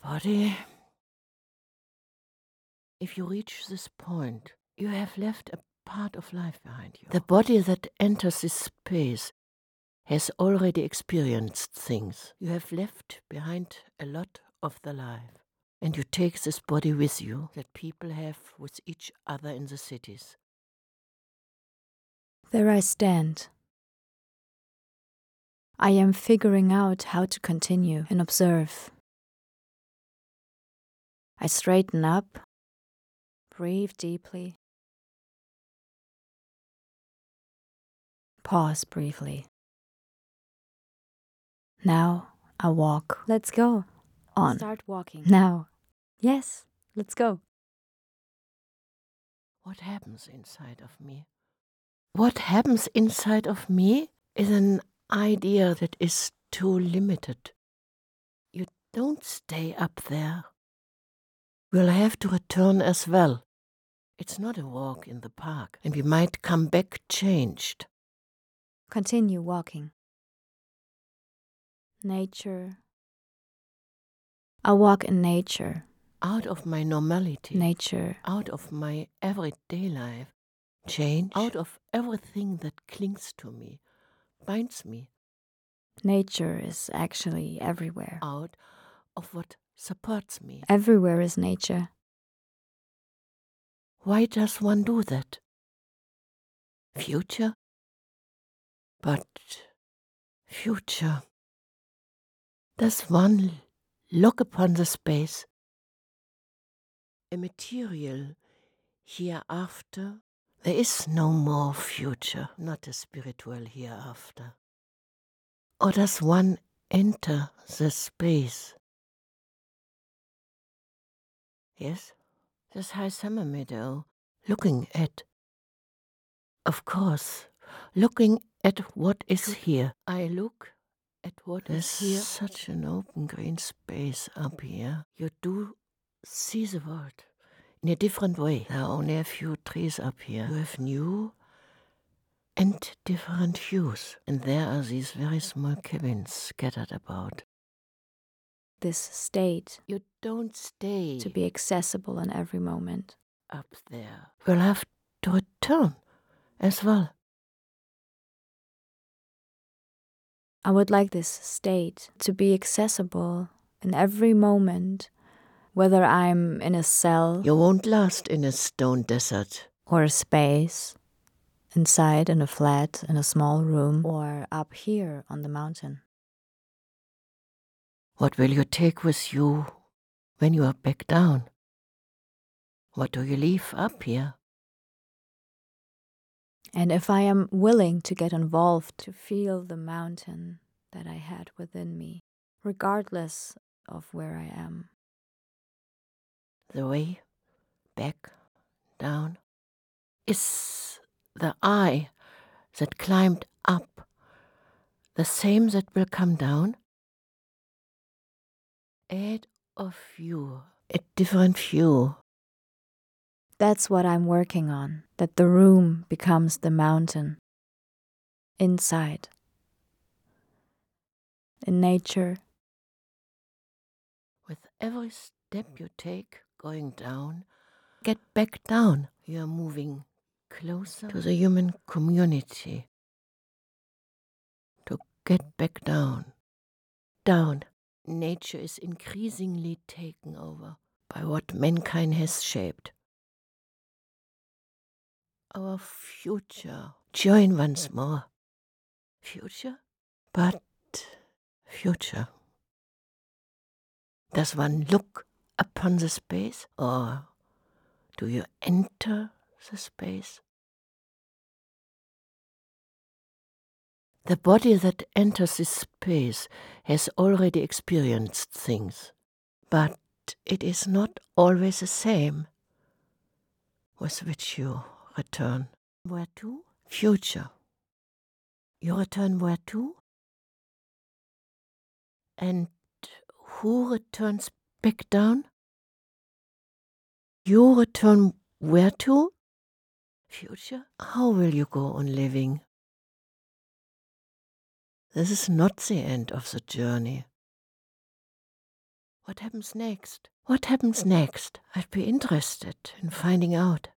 Body, if you reach this point, you have left a part of life behind you. The body that enters this space has already experienced things. You have left behind a lot of the life. And you take this body with you that people have with each other in the cities. There I stand. I am figuring out how to continue and observe. I straighten up, breathe deeply, pause briefly. Now I walk. Let's go. On. Start walking. Now. Yes, let's go. What happens inside of me? What happens inside of me is an idea that is too limited. You don't stay up there. We'll have to return as well. It's not a walk in the park, and we might come back changed. Continue walking. Nature. I walk in nature. Out of my normality. Nature. Out of my everyday life. Change. Out of everything that clings to me, binds me. Nature is actually everywhere. Out of what supports me. Everywhere is nature. Why does one do that? Future? But future. Does one look upon the space? A material hereafter? There is no more future, not a spiritual hereafter. Or does one enter the space? Yes, this high summer meadow, looking at, of course, looking at what is here. I look at what is here. There's such an open green space up here. You do see the world in a different way. There are only a few trees up here. You have new and different hues. And there are these very small cabins scattered about. This state. You don't stay to be accessible in every moment. Up there. We'll have to return as well. I would like this state to be accessible in every moment, whether I'm in a cell. You won't last in a stone desert. Or a space, inside in a flat, in a small room, or up here on the mountain. What will you take with you when you are back down? What do you leave up here? And if I am willing to get involved, to feel the mountain that I had within me, regardless of where I am. The way back down is the I that climbed up the same that will come down? Add of you, a different view. That's what I'm working on, that the room becomes the mountain. Inside. In nature. With every step you take going down, get back down. You are moving closer to the human community. To get back down. Down. Nature is increasingly taken over by what mankind has shaped. Our future. Join once more. Future? But future. Does one look upon the space, or do you enter the space? The body that enters this space has already experienced things, but it is not always the same with which you return. Where to? Future. You return where to? And who returns back down? You return where to? Future? How will you go on living? This is not the end of the journey. What happens next? What happens next? I'd be interested in finding out.